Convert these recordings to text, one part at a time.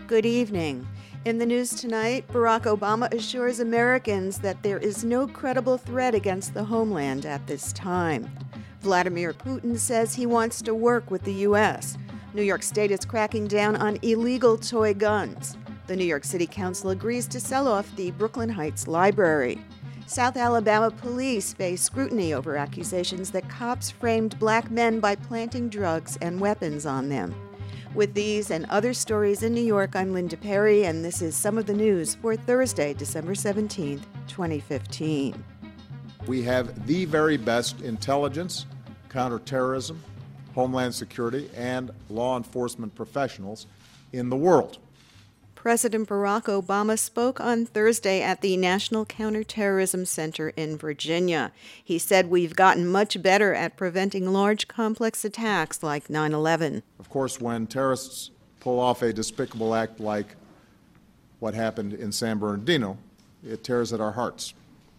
Good evening. In the news tonight, Barack Obama assures Americans that there is no credible threat against the homeland at this time. Vladimir Putin says he wants to work with the U.S. New York State is cracking down on illegal toy guns. The New York City Council agrees to sell off the Brooklyn Heights Library. South Alabama police face scrutiny over accusations that cops framed black men by planting drugs and weapons on them. With these and other stories in New York, I'm Linda Perry, and this is Some of the News for Thursday, December 17th, 2015. We have the very best intelligence, counterterrorism, homeland security, and law enforcement professionals in the world. President Barack Obama spoke on Thursday at the National Counterterrorism Center in Virginia. He said we've gotten much better at preventing large, complex attacks like 9/11. Of course, when terrorists pull off a despicable act like what happened in San Bernardino, it tears at our hearts.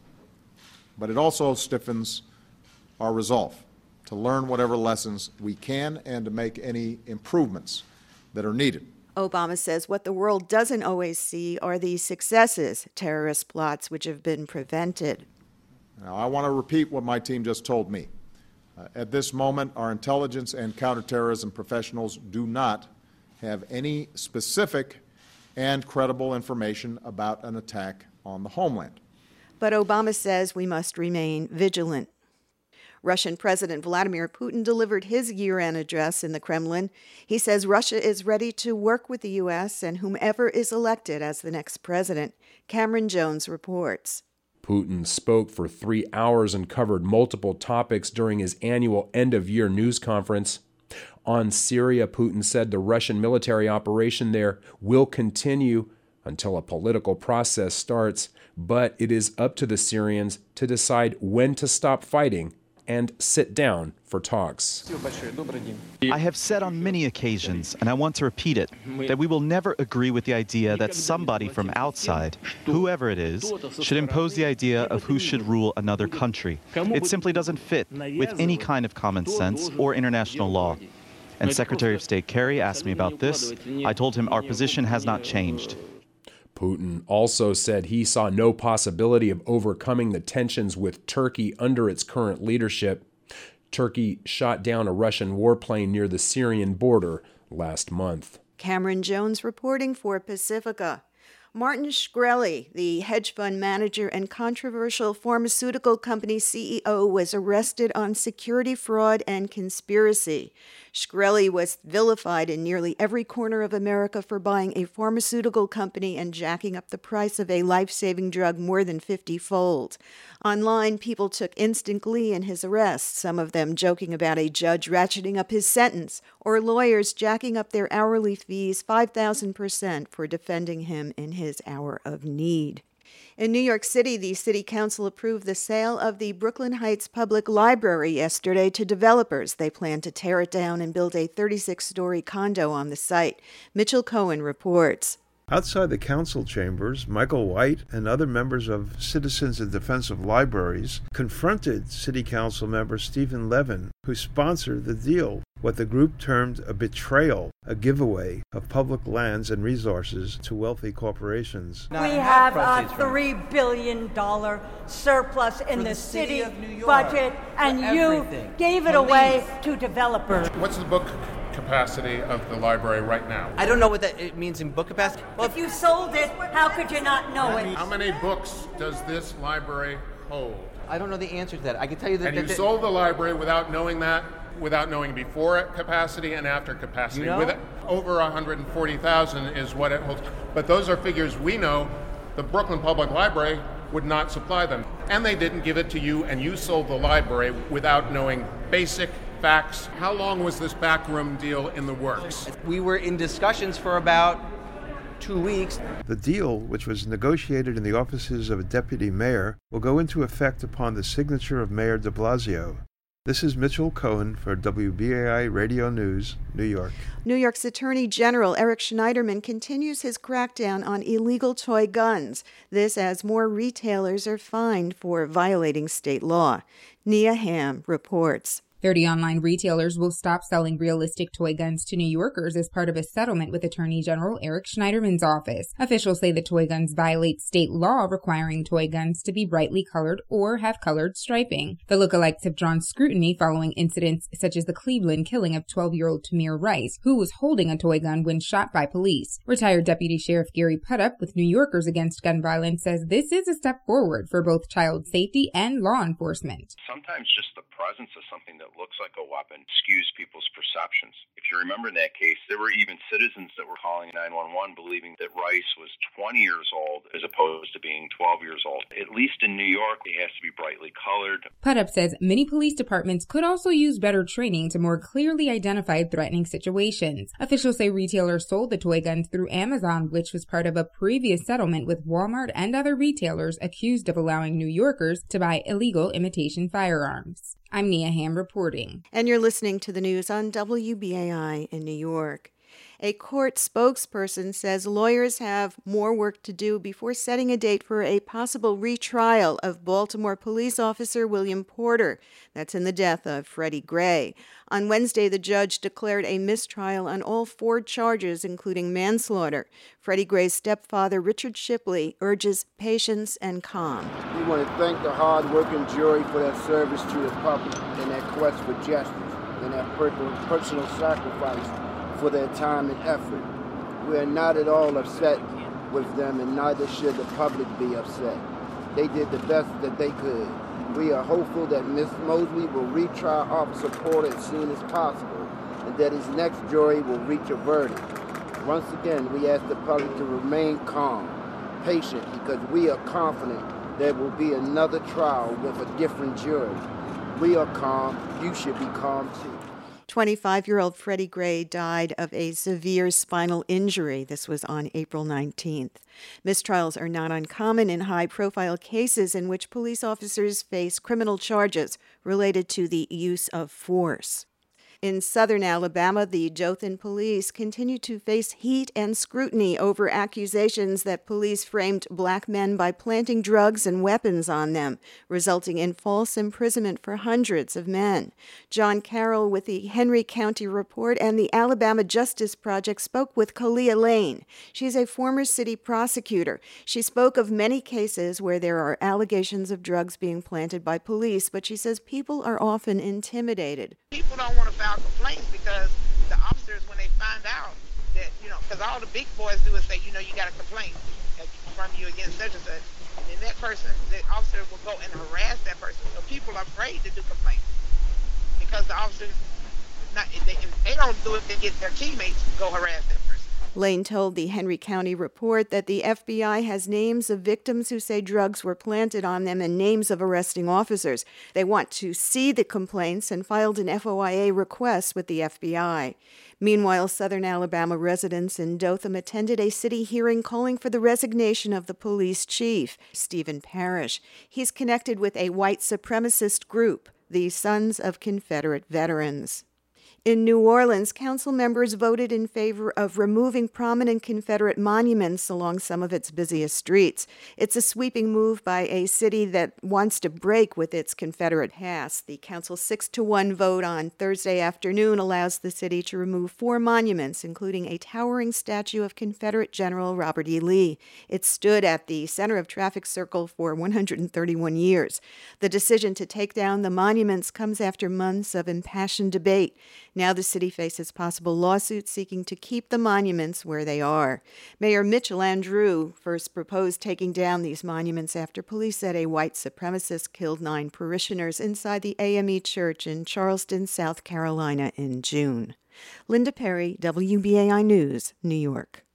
But it also stiffens our resolve to learn whatever lessons we can and to make any improvements that are needed. Obama says what the world doesn't always see are the successes, terrorist plots which have been prevented. Now, I want to repeat what my team just told me. At this moment, our intelligence and counterterrorism professionals do not have any specific and credible information about an attack on the homeland. But Obama says we must remain vigilant. Russian President Vladimir Putin delivered his year-end address in the Kremlin. He says Russia is ready to work with the U.S. and whomever is elected as the next president. Cameron Jones reports. Putin spoke for 3 hours and covered multiple topics during his annual end-of-year news conference. On Syria, Putin said the Russian military operation there will continue until a political process starts, but it is up to the Syrians to decide when to stop fighting and sit down for talks. I have said on many occasions, and I want to repeat it, that we will never agree with the idea that somebody from outside, whoever it is, should impose the idea of who should rule another country. It simply doesn't fit with any kind of common sense or international law. And Secretary of State Kerry asked me about this. I told him our position has not changed. Putin also said he saw no possibility of overcoming the tensions with Turkey under its current leadership. Turkey shot down a Russian warplane near the Syrian border last month. Cameron Jones reporting for Pacifica. Martin Shkreli, the hedge fund manager and controversial pharmaceutical company CEO, was arrested on security fraud and conspiracy. Shkreli was vilified in nearly every corner of America for buying a pharmaceutical company and jacking up the price of a life-saving drug more than 50-fold. Online, people took instant glee in his arrest, some of them joking about a judge ratcheting up his sentence or lawyers jacking up their hourly fees 5,000% for defending him in his hour of need. In New York City, the City Council approved the sale of the Brooklyn Heights Public Library yesterday to developers. They plan to tear it down and build a 36-story condo on the site. Mitchell Cohen reports. Outside the council chambers, Michael White and other members of Citizens in Defense of Libraries confronted City Council member Stephen Levin, who sponsored the deal, what the group termed a betrayal, a giveaway of public lands and resources to wealthy corporations. We have a $3 billion surplus in the city budget, and you gave it away to developers. What's the book capacity of the library right now? I don't know what that it means in book capacity. Well, if you sold it, how could you not know it? How many books does this library hold? I don't know the answer to that. I can tell you that. And you sold the library without knowing that, without knowing before capacity and after capacity. You know? With over 140,000 is what it holds. But those are figures we know the Brooklyn Public Library would not supply them. And they didn't give it to you, and you sold the library without knowing basic facts. How long was this backroom deal in the works? We were in discussions for about 2 weeks. The deal, which was negotiated in the offices of a deputy mayor, will go into effect upon the signature of Mayor de Blasio. This is Mitchell Cohen for WBAI Radio News, New York. New York's Attorney General Eric Schneiderman continues his crackdown on illegal toy guns. This as more retailers are fined for violating state law. Nia Ham reports. 30 online retailers will stop selling realistic toy guns to New Yorkers as part of a settlement with Attorney General Eric Schneiderman's office. Officials say the toy guns violate state law requiring toy guns to be brightly colored or have colored striping. The lookalikes have drawn scrutiny following incidents such as the Cleveland killing of 12-year-old Tamir Rice, who was holding a toy gun when shot by police. Retired Deputy Sheriff Gary Puttup with New Yorkers Against Gun Violence says this is a step forward for both child safety and law enforcement. Sometimes just the presence of something that looks like a weapon skews people's perceptions. If you remember in that case, there were even citizens that were calling 911 believing that Rice was 20 years old as opposed to being 12 years old. At least in New York, it has to be brightly colored. Puttup says many police departments could also use better training to more clearly identify threatening situations. Officials say retailers sold the toy guns through Amazon, which was part of a previous settlement with Walmart and other retailers accused of allowing New Yorkers to buy illegal imitation firearms. I'm Nia Ham reporting. And you're listening to the news on WBAI in New York. A court spokesperson says lawyers have more work to do before setting a date for a possible retrial of Baltimore police officer William Porter. That's in the death of Freddie Gray. On Wednesday, the judge declared a mistrial on all 4 charges, including manslaughter. Freddie Gray's stepfather, Richard Shipley, urges patience and calm. We want to thank the hard-working jury for their service to the public and their quest for justice and their personal sacrifice for their time and effort. We are not at all upset with them, and neither should the public be upset. They did the best that they could. We are hopeful that Ms. Mosley will retry Officer Porter as soon as possible, and that his next jury will reach a verdict. Once again, we ask the public to remain calm, patient, because we are confident there will be another trial with a different jury. We are calm. You should be calm, too. 25-year-old Freddie Gray died of a severe spinal injury. This was on April 19th. Mistrials are not uncommon in high-profile cases in which police officers face criminal charges related to the use of force. In southern Alabama, the Dothan police continue to face heat and scrutiny over accusations that police framed black men by planting drugs and weapons on them, resulting in false imprisonment for hundreds of men. John Carroll with the Henry County Report and the Alabama Justice Project spoke with Kalia Lane. She's a former city prosecutor. She spoke of many cases where there are allegations of drugs being planted by police, but she says people are often intimidated. People don't want to file complaints because the officers, when they find out that, because all the big boys do is say, you got a complaint from you against such and such, and then that person, the officer will go and harass that person. So people are afraid to do complaints because the officers, if they don't do it, they get their teammates to go harass that person. Lane told the Henry County Report that the FBI has names of victims who say drugs were planted on them and names of arresting officers. They want to see the complaints and filed an FOIA request with the FBI. Meanwhile, southern Alabama residents in Dothan attended a city hearing calling for the resignation of the police chief, Stephen Parrish. He's connected with a white supremacist group, the Sons of Confederate Veterans. In New Orleans, council members voted in favor of removing prominent Confederate monuments along some of its busiest streets. It's a sweeping move by a city that wants to break with its Confederate past. The council's 6-1 vote on Thursday afternoon allows the city to remove 4 monuments, including a towering statue of Confederate General Robert E. Lee. It stood at the center of Traffic Circle for 131 years. The decision to take down the monuments comes after months of impassioned debate. Now the city faces possible lawsuits seeking to keep the monuments where they are. Mayor Mitchell Andrew first proposed taking down these monuments after police said a white supremacist killed 9 parishioners inside the AME Church in Charleston, South Carolina in June. Linda Perry, WBAI News, New York.